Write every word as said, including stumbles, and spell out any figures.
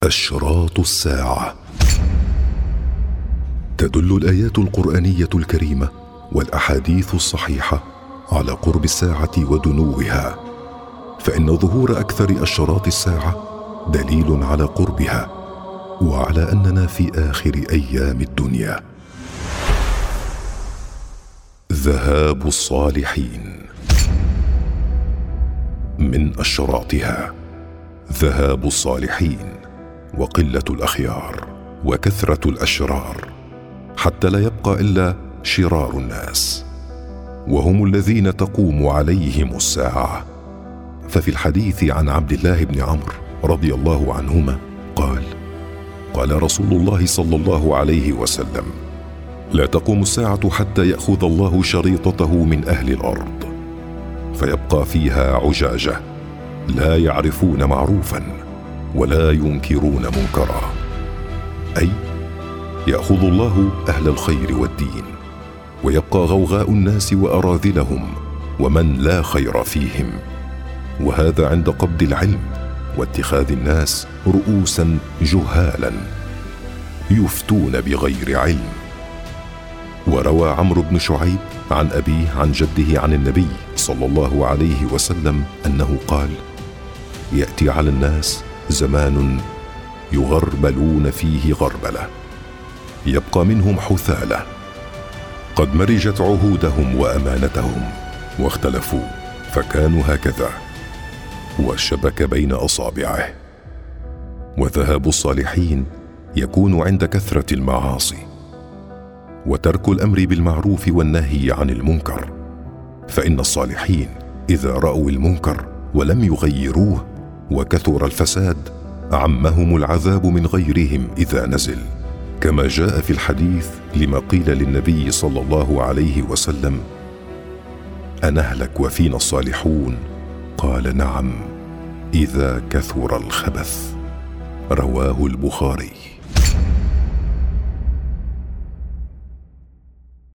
أشراط الساعة. تدل الآيات القرآنية الكريمة والأحاديث الصحيحة على قرب الساعة ودنوها، فإن ظهور أكثر أشراط الساعة دليل على قربها وعلى أننا في آخر أيام الدنيا. ذهاب الصالحين. من أشراطها ذهاب الصالحين وقلة الأخيار وكثرة الأشرار، حتى لا يبقى إلا شرار الناس، وهم الذين تقوم عليهم الساعة. ففي الحديث عن عبد الله بن عمرو رضي الله عنهما قال: قال رسول الله صلى الله عليه وسلم: لا تقوم الساعة حتى يأخذ الله شريطته من أهل الأرض، فيبقى فيها عجاجة لا يعرفون معروفا ولا ينكرون منكرا، أي يأخذ الله أهل الخير والدين، ويبقى غوغاء الناس وأراذلهم ومن لا خير فيهم، وهذا عند قبض العلم واتخاذ الناس رؤوسا جهالا يفتون بغير علم. وروى عمرو بن شعيب عن أبيه عن جده عن النبي صلى الله عليه وسلم أنه قال: يأتي على الناس زمان يغربلون فيه غربلة، يبقى منهم حثالة قد مرجت عهودهم وأمانتهم واختلفوا فكانوا هكذا، وشبك بين أصابعه. وذهاب الصالحين يكون عند كثرة المعاصي وترك الأمر بالمعروف والنهي عن المنكر، فإن الصالحين إذا رأوا المنكر ولم يغيروه وكثر الفساد عمهم العذاب من غيرهم إذا نزل، كما جاء في الحديث لما قيل للنبي صلى الله عليه وسلم: أنهلك وفينا الصالحون؟ قال: نعم، إذا كثر الخبث. رواه البخاري.